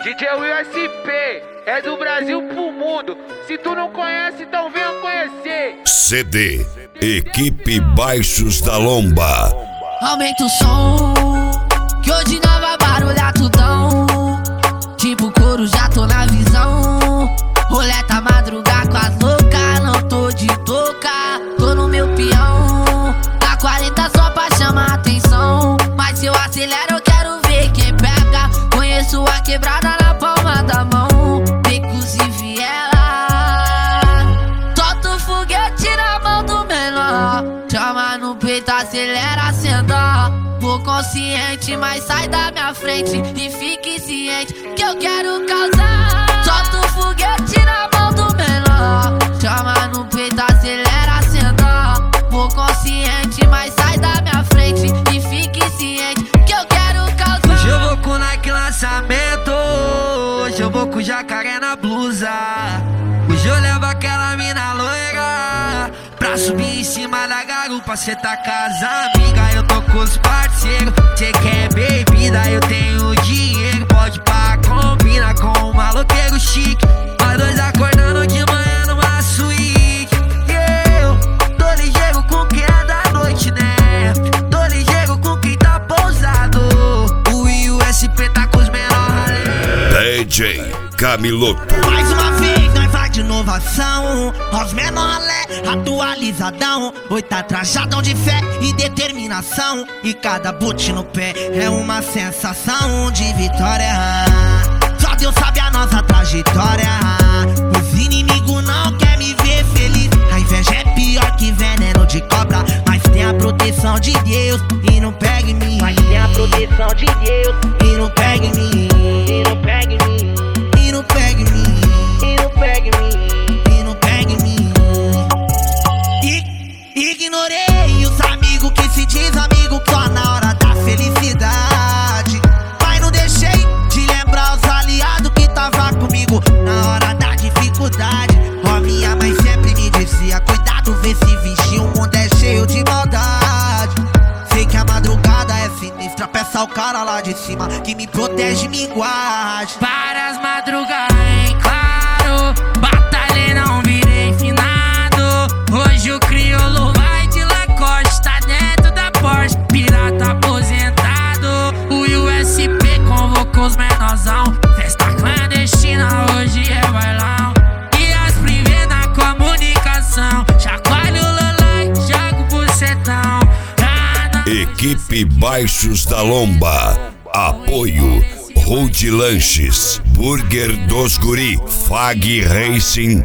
DJ USP é do Brasil pro mundo. Se tu não conhece, então venha conhecer. CD Equipe Baixos da Lomba. Aumenta o som, que hoje não vai barulhar tudão. Tipo couro, já tô na visão. Roleta madrugar com as loucas, não tô de touca, tô no meu peão. Dá 40 só pra chamar atenção, mas se eu acelero eu quero ver quem pega. Conheço a quebrada na palma da mão, becos e viela. Solta o foguete na mão do menor, chama no peito, acelera sem dó. Vou consciente, mas sai da minha frente e fique ciente que eu quero causar. Solta o foguete na mão do menor, chama no peito, acelera sem dó. Vou consciente, mas sai da minha frente e fique ciente que eu quero causar. Hoje eu vou com Nike lançamento, hoje eu vou com jacaré na blusa. Hoje eu levo aquela mina loira pra subir em cima da garupa. Cê tá casa, amiga, eu tô com os parceiros. Cê quer bebida, eu tenho dinheiro. Pode pá, combina com um maloqueiro chique. Nós dois acordando de manhã numa suíte. E eu tô ligeiro com quem é da noite, né? Tô ligeiro com quem tá pousado. O USP tá com os menores. DJ Camiloto. Mais uma vez nós vai de inovação, aos menores atualizadão. Oi, tá trajadão de fé e determinação, e cada boot no pé é uma sensação de vitória. Só Deus sabe a nossa trajetória. Os inimigos não querem me ver feliz. A inveja é pior que veneno de cobra, mas tem a proteção de Deus e não pega em mim. Mas tem a proteção de Deus e não pega em mim. E não pega em mim. E não pega em mim. E não pega em mim. E não pega em mim. Ignorei os amigos que se diz amigo só na hora da felicidade, mas não deixei de lembrar os aliados que tava comigo na hora da dificuldade. Ó, minha mãe sempre me dizia: cuidado, vê se vigia, o mundo é cheio de maldade. Sei que a madrugada é sinistra, peça ao cara lá de cima que me protege e me guarde. Várias madrugadas em claro, batalhei, não virei finado. Hoje o crioulo vai de Lacoste, tá dentro da Porsche, pirata aposentado. O USP convocou os menorzão, festa clandestina, hoje é bailão. E as privê na comunicação, chacoalho o lolai, jogo bucetão. Equipe Baixos da Lomba. Apoio Road Lanches, Burger dos Guri, Fag Racing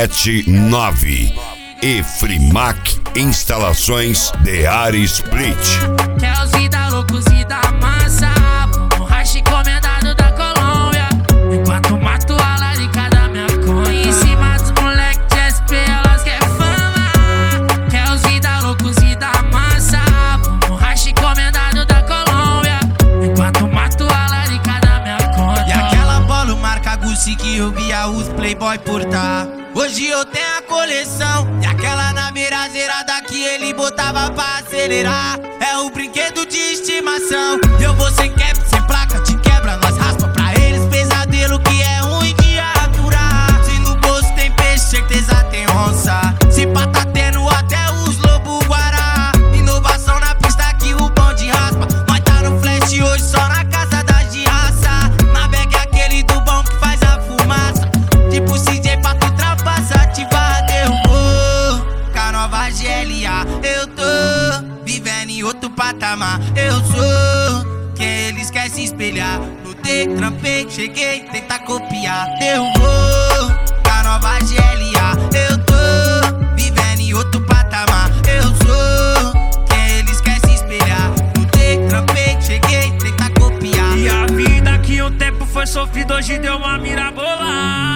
79 e Frimac Instalações de Ar Split. Kelsey da loucos e da massa, um racha encomendado da Colômbia. Enquanto mato a larica da minha conta, em cima dos moleques de SP, elas quer fama. Kelsey da loucos e da massa, um racha encomendado da Colômbia. Enquanto mato a larica da minha conta. E aquela bola marca Gucci que eu via os playboy portar, hoje eu tenho a coleção. E aquela na beirazeirada que ele botava pra acelerar, é o brinquedo de estimação. Eu vou sem cap, sem placa, te quebra, nós raspa pra eles pesadelo que é ruim de aturar. Se no bolso tem peixe, certeza tem onça. Se pá tá tendo até os lobo guará. Inovação na pista que o bonde raspa. Nós tá no flash hoje só na casa das de raça. Na bag é aquele do bom que faz a fumaça. Tipo CJ pra tu trapaça, ativa, derrubou. Com a nova GLA eu tô vivendo em outro patamar. Eu sou quem eles querem se espelhar. Lutei, trampei, cheguei, tentar copiar. Derrubou. Com a nova GLA eu tô vivendo em outro patamar. Eu sou quem eles querem se espelhar. Lutei, trampei, cheguei, tentar copiar. E a vida que um tempo foi sofrida hoje deu uma mira bolada.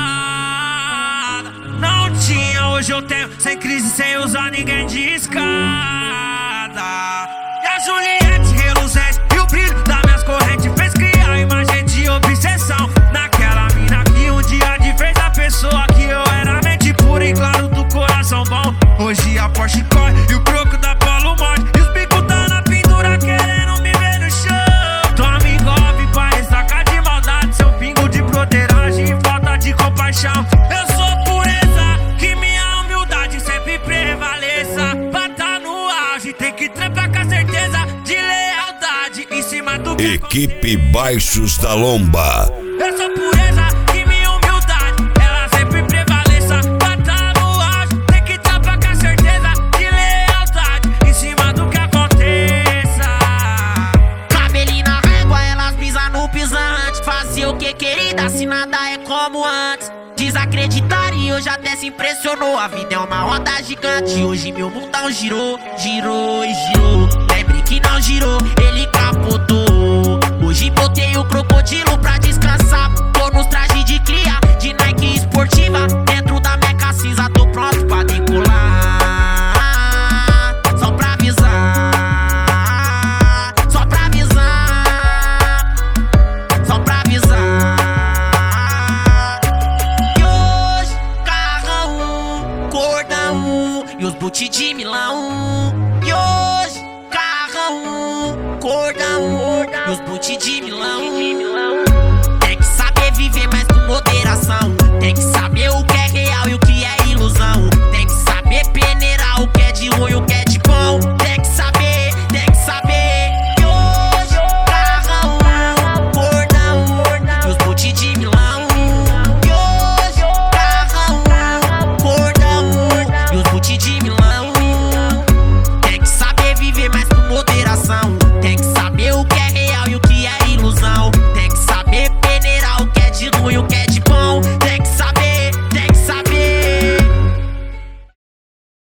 Não tinha, hoje eu tenho, sem crise, sem usar ninguém de escada. E a Juliette reluzente e o brilho das minhas correntes fez criar a imagem de obsessão naquela mina que um dia de vez a pessoa que eu era, mente pura e claro do coração bom. Hoje a Porsche corre e o croco da Polo morte, e os bicos tá na pintura querendo me ver no chão. Toma engolpe pra ressacar de maldade, seu pingo de pro Equipe Baixos da Lomba. Eu sou pureza e minha humildade, ela sempre prevaleça. Bata no auge, tem que tapar com a certeza de lealdade em cima do que aconteça. Cabelinho na régua, elas pisam no pisante. Fazia o que querida, se nada é como antes. Desacreditar e hoje até se impressionou. A vida é uma roda gigante, hoje meu mundão girou, girou e girou. Lembre que não girou, ele capotou. Hoje botei o crocodilo pra descansar. Tô nos trajes de cria, de Nike esportiva. Dentro da meca cinza, tô pronto pra decolar. Só pra avisar, só pra avisar, só pra avisar. E os boot de Milão. E hoje, carrão, cordão. E os boot de Milão. Tem que saber viver, mas com moderação. Tem que saber o que é